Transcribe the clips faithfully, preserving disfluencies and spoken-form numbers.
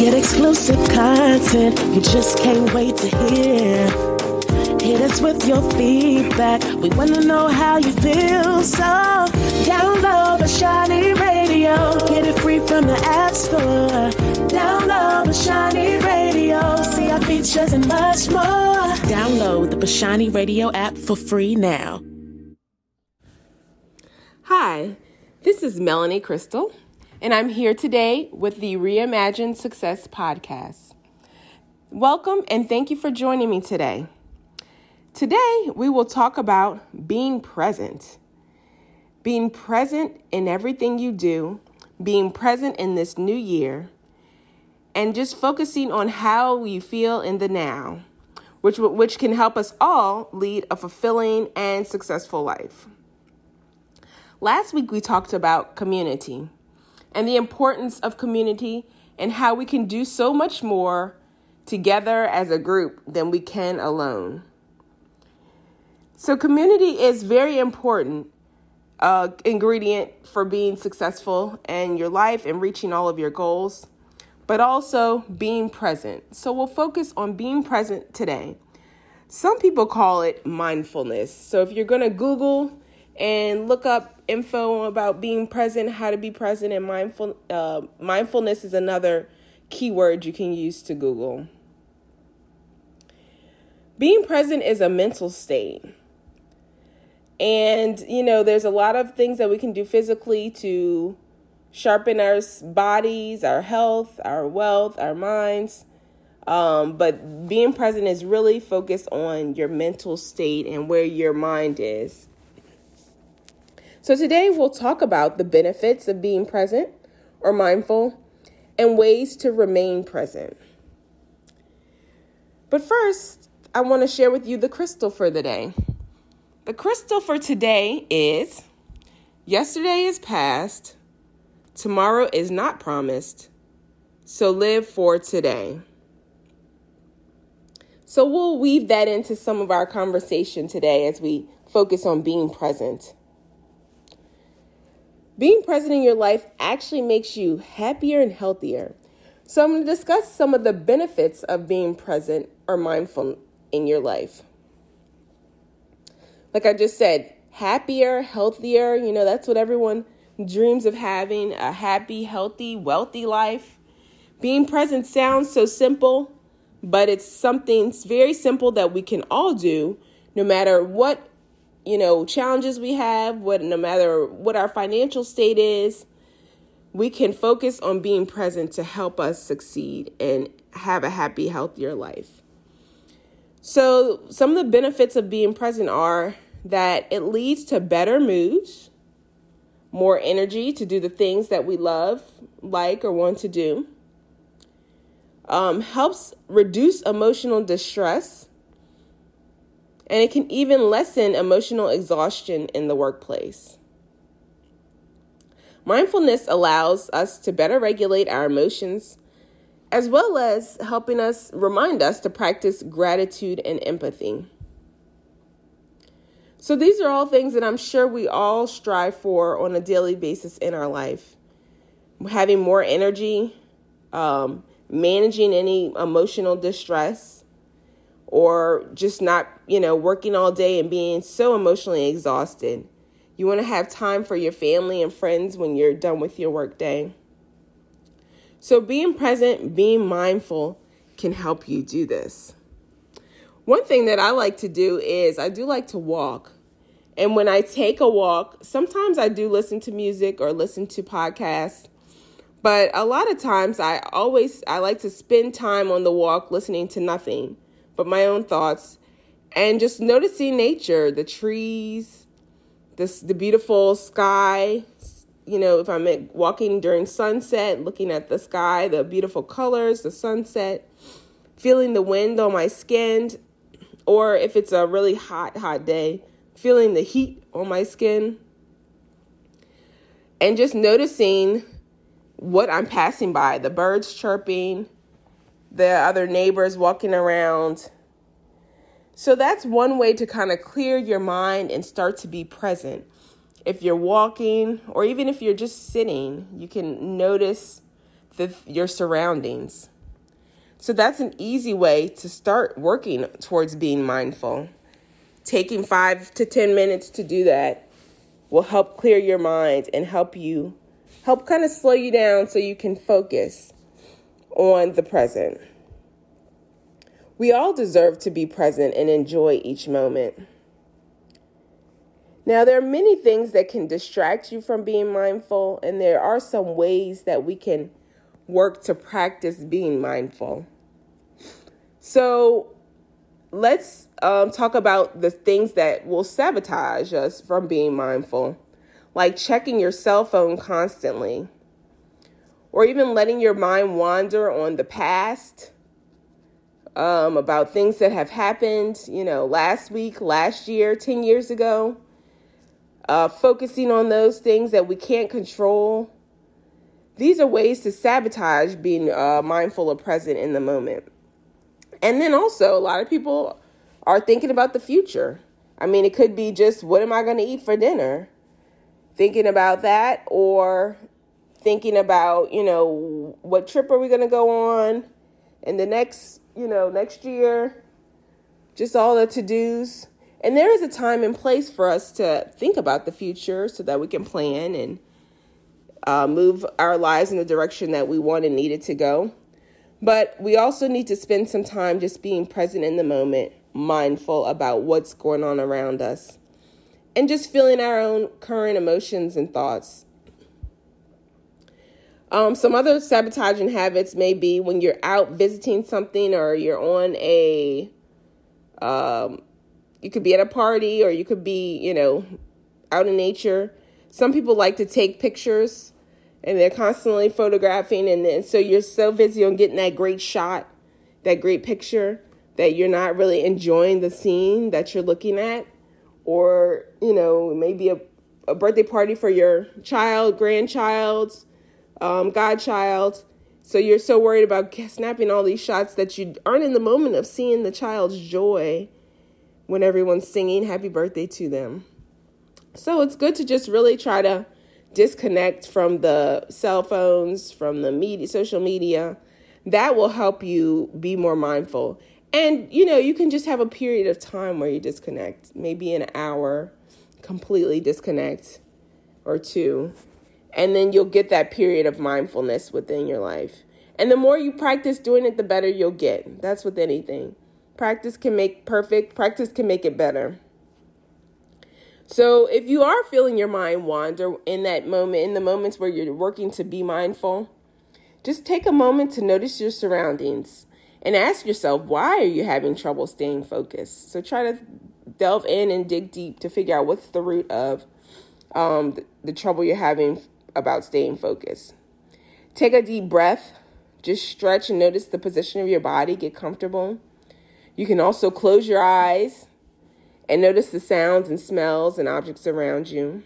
Get exclusive content you just can't wait to hear. Hit us with your feedback. We want to know how you feel. So download Bashani Radio. Get it free from the App Store. Download Bashani Radio. See our features and much more. Download the Bashani Radio app for free now. Hi, this is Melanie Crystal, and I'm here today with the Reimagine Success podcast. Welcome and thank you for joining me today. Today, we will talk about being present. Being present in everything you do, being present in this new year, and just focusing on how you feel in the now, which, which can help us all lead a fulfilling and successful life. Last week, we talked about community and the importance of community and how we can do so much more together as a group than we can alone. So community is very important uh, ingredient for being successful in your life and reaching all of your goals, but also being present. So we'll focus on being present today. Some people call it mindfulness. So if you're going to Google and look up info about being present, how to be present, and mindful. Uh, mindfulness is another keyword you can use to Google. Being present is a mental state. And, you know, there's a lot of things that we can do physically to sharpen our bodies, our health, our wealth, our minds. Um, but being present is really focused on your mental state and where your mind is. So today we'll talk about the benefits of being present or mindful and ways to remain present. But first, I want to share with you the crystal for the day. The crystal for today is, yesterday is past, tomorrow is not promised, so live for today. So we'll weave that into some of our conversation today as we focus on being present. Being present in your life actually makes you happier and healthier. So I'm going to discuss some of the benefits of being present or mindful in your life. Like I just said, happier, healthier, you know, that's what everyone dreams of having, a happy, healthy, wealthy life. Being present sounds so simple, but it's something very simple that we can all do no matter what you know, challenges we have, what no matter what our financial state is, we can focus on being present to help us succeed and have a happy, healthier life. So some of the benefits of being present are that it leads to better moods, more energy to do the things that we love, like, or want to do, um, helps reduce emotional distress, and it can even lessen emotional exhaustion in the workplace. Mindfulness allows us to better regulate our emotions, as well as helping us remind us to practice gratitude and empathy. So these are all things that I'm sure we all strive for on a daily basis in our life. Having more energy, um, managing any emotional distress, or just not, you know, working all day and being so emotionally exhausted. You want to have time for your family and friends when you're done with your work day. So being present, being mindful can help you do this. One thing that I like to do is I do like to walk. And when I take a walk, sometimes I do listen to music or listen to podcasts. But a lot of times I always, I like to spend time on the walk listening to nothing but my own thoughts, and just noticing nature, the trees, this, the beautiful sky. You know, if I'm walking during sunset, looking at the sky, the beautiful colors, the sunset, feeling the wind on my skin, or if it's a really hot, hot day, feeling the heat on my skin, and just noticing what I'm passing by, the birds chirping, the other neighbors walking around. So that's one way to kind of clear your mind and start to be present. If you're walking, or even if you're just sitting, you can notice the, your surroundings. So that's an easy way to start working towards being mindful. Taking five to ten minutes to do that will help clear your mind and help you, help kind of slow you down so you can focus on the present. We all deserve to be present and enjoy each moment. Now, there are many things that can distract you from being mindful, and there are some ways that we can work to practice being mindful. So let's um, talk about the things that will sabotage us from being mindful, like checking your cell phone constantly, or even letting your mind wander on the past, um, about things that have happened, you know, last week, last year, ten years ago. Uh, focusing on those things that we can't control. These are ways to sabotage being uh, mindful or present in the moment. And then also, a lot of people are thinking about the future. I mean, it could be just, what am I going to eat for dinner? Thinking about that, or thinking about, you know, what trip are we going to go on in the next, you know, next year? Just all the to-dos. And there is a time and place for us to think about the future so that we can plan and uh, move our lives in the direction that we want and need it to go. But we also need to spend some time just being present in the moment, mindful about what's going on around us, and just feeling our own current emotions and thoughts. Um, some other sabotaging habits may be when you're out visiting something, or you're on a... Um, You could be at a party, or you could be, you know, out in nature. Some people like to take pictures, and they're constantly photographing. And then, so you're so busy on getting that great shot, that great picture, that you're not really enjoying the scene that you're looking at. Or, you know, maybe a, a birthday party for your child, grandchild, um, godchild. So you're so worried about snapping all these shots that you aren't in the moment of seeing the child's joy when everyone's singing happy birthday to them. So it's good to just really try to disconnect from the cell phones, from the media, social media. That will help you be more mindful. And, you know, you can just have a period of time where you disconnect, maybe an hour, completely disconnect, or two. And then you'll get that period of mindfulness within your life. And the more you practice doing it, the better you'll get. That's with anything. Practice can make perfect. Practice can make it better. So if you are feeling your mind wander in that moment, in the moments where you're working to be mindful, just take a moment to notice your surroundings and ask yourself, why are you having trouble staying focused? So try to delve in and dig deep to figure out what's the root of um, the, the trouble you're having about staying focused. Take a deep breath. Just stretch and notice the position of your body. Get comfortable. You can also close your eyes and notice the sounds and smells and objects around you.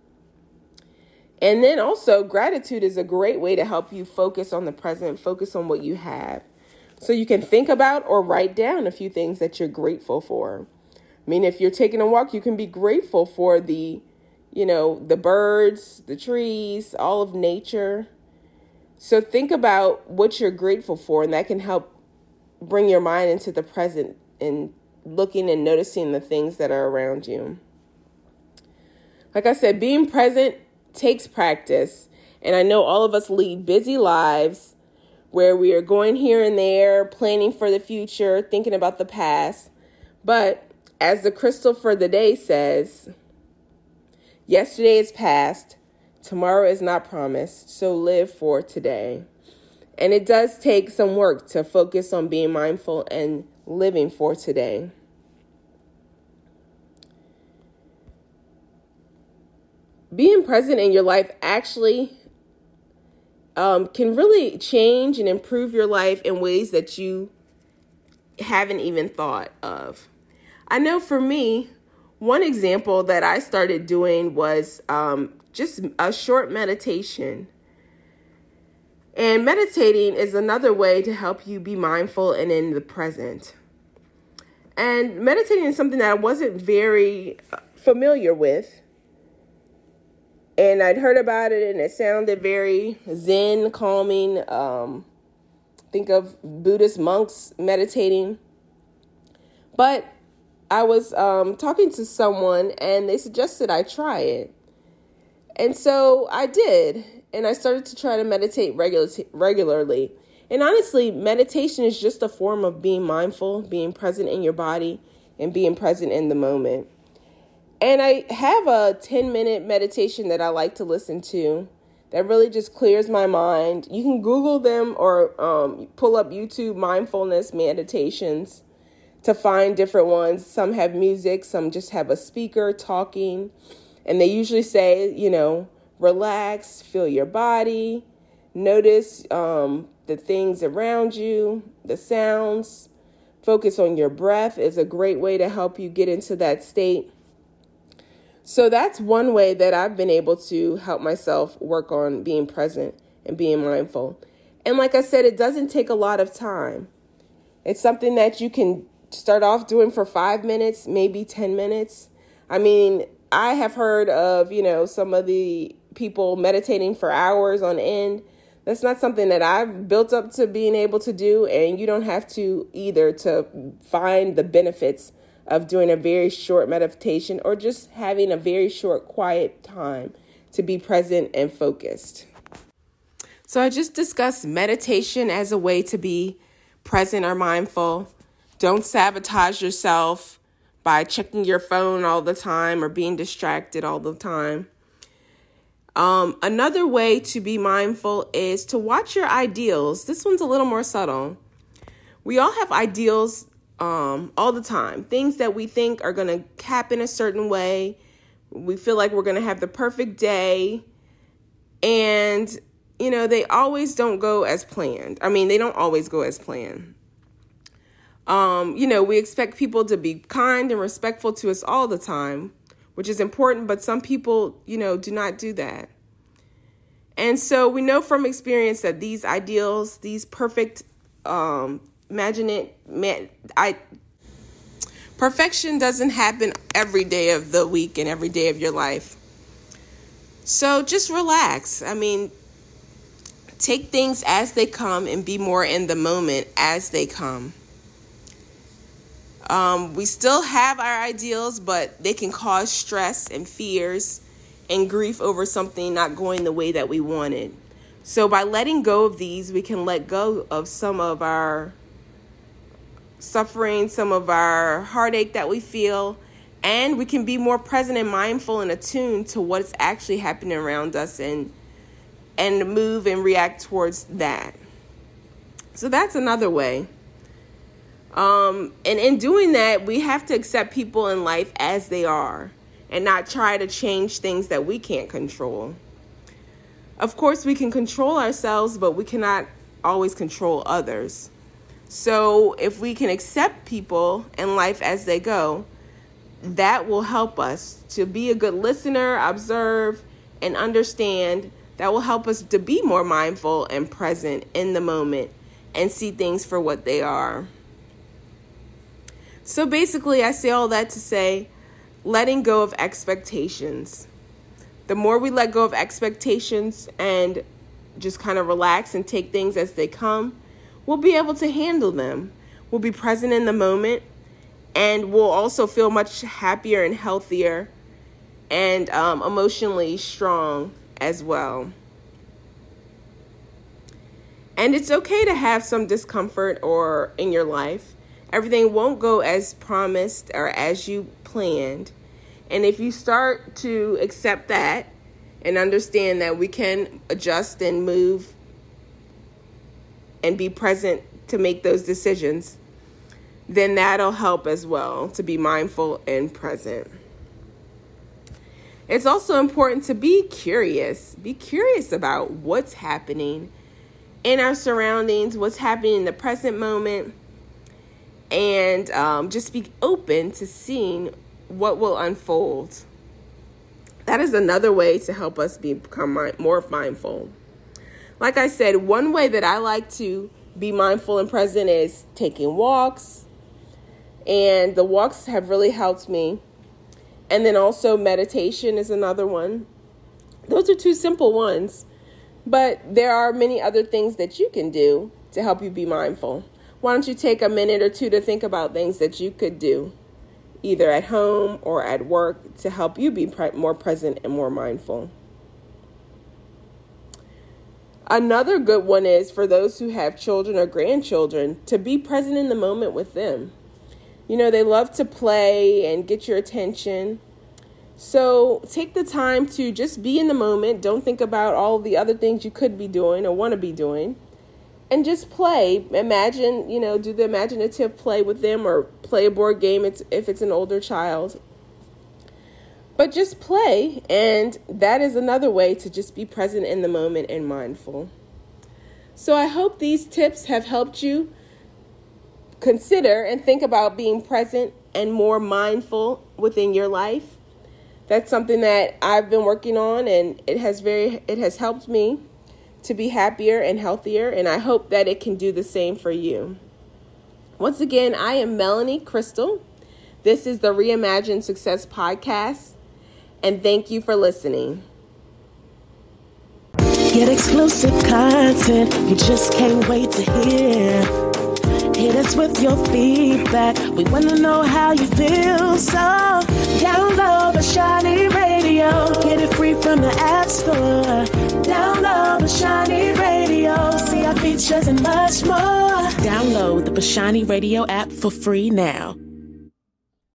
And then also, gratitude is a great way to help you focus on the present, focus on what you have. So you can think about or write down a few things that you're grateful for. I mean, if you're taking a walk, you can be grateful for the, you know, the birds, the trees, all of nature. So think about what you're grateful for, and that can help bring your mind into the present and looking and noticing the things that are around you. Like I said, being present takes practice. And I know all of us lead busy lives where we are going here and there, planning for the future, thinking about the past. But as the crystal for the day says, yesterday is past, tomorrow is not promised, so live for today. And it does take some work to focus on being mindful and living for today. Being present in your life actually um, can really change and improve your life in ways that you haven't even thought of. I know for me, one example that I started doing was um, just a short meditation. And meditating is another way to help you be mindful and in the present. And meditating is something that I wasn't very familiar with. And I'd heard about it, and it sounded very zen, calming. Um, think of Buddhist monks meditating. But I was um, talking to someone and they suggested I try it. And so I did. And I started to try to meditate regular, regularly. And honestly, meditation is just a form of being mindful, being present in your body, and being present in the moment. And I have a ten minute meditation that I like to listen to that really just clears my mind. You can Google them or um, pull up YouTube mindfulness meditations to find different ones. Some have music, some just have a speaker talking. And they usually say, you know, relax, feel your body, notice um, the things around you, the sounds. Focus on your breath is a great way to help you get into that state. So that's one way that I've been able to help myself work on being present and being mindful. And like I said, it doesn't take a lot of time. It's something that you can start off doing for five minutes, maybe ten minutes. I mean, I have heard of, you know, some of the people meditating for hours on end. That's not something that I've built up to being able to do. And you don't have to either to find the benefits of doing a very short meditation or just having a very short quiet time to be present and focused. So I just discussed meditation as a way to be present or mindful. Don't sabotage yourself by checking your phone all the time or being distracted all the time. Um, another way to be mindful is to watch your ideals. This one's a little more subtle. We all have ideals um, all the time. Things that we think are going to happen a certain way. We feel like we're going to have the perfect day. And, you know, they always don't go as planned. I mean, they don't always go as planned. Um, you know, we expect people to be kind and respectful to us all the time, which is important, but some people, you know, do not do that. And so we know from experience that these ideals, these perfect, um, imagine it, man, I, perfection doesn't happen every day of the week and every day of your life. So just relax. I mean, take things as they come and be more in the moment as they come. Um, we still have our ideals, but they can cause stress and fears and grief over something not going the way that we wanted. So by letting go of these, we can let go of some of our suffering, some of our heartache that we feel, and we can be more present and mindful and attuned to what's actually happening around us and and move and react towards that. So that's another way. Um, and in doing that, we have to accept people in life as they are and not try to change things that we can't control. Of course, we can control ourselves, but we cannot always control others. So if we can accept people in life as they go, that will help us to be a good listener, observe, and understand. That will help us to be more mindful and present in the moment and see things for what they are. So basically, I say all that to say, letting go of expectations. The more we let go of expectations and just kind of relax and take things as they come, we'll be able to handle them. We'll be present in the moment, and we'll also feel much happier and healthier and um, emotionally strong as well. And it's okay to have some discomfort or in your life. Everything won't go as promised or as you planned. And if you start to accept that and understand that we can adjust and move and be present to make those decisions, then that'll help as well to be mindful and present. It's also important to be curious. Be curious about what's happening in our surroundings, what's happening in the present moment, and um, just be open to seeing what will unfold. That is another way to help us be, become more mindful. Like I said, one way that I like to be mindful and present is taking walks. And the walks have really helped me. And then also meditation is another one. Those are two simple ones. But there are many other things that you can do to help you be mindful. Why don't you take a minute or two to think about things that you could do, either at home or at work, to help you be pre- more present and more mindful. Another good one is for those who have children or grandchildren, to be present in the moment with them. You know, they love to play and get your attention. So take the time to just be in the moment. Don't think about all the other things you could be doing or want to be doing. And just play. Imagine, you know, do the imaginative play with them, or play a board game if it's an older child. But just play, and that is another way to just be present in the moment and mindful. So I hope these tips have helped you consider and think about being present and more mindful within your life. That's something that I've been working on, and it has very it has helped me to be happier and healthier, and I hope that it can do the same for you. Once again, I am Melanie Crystal. This is the Reimagine Success Podcast, and thank you for listening. Get exclusive content you just can't wait to hear. Hit us with your feedback. We want to know how you feel. So download the Shiny Radio. Get it free from the App Store. Download the Shiny Radio. See our features and much more. Download the Shiny Radio app for free now.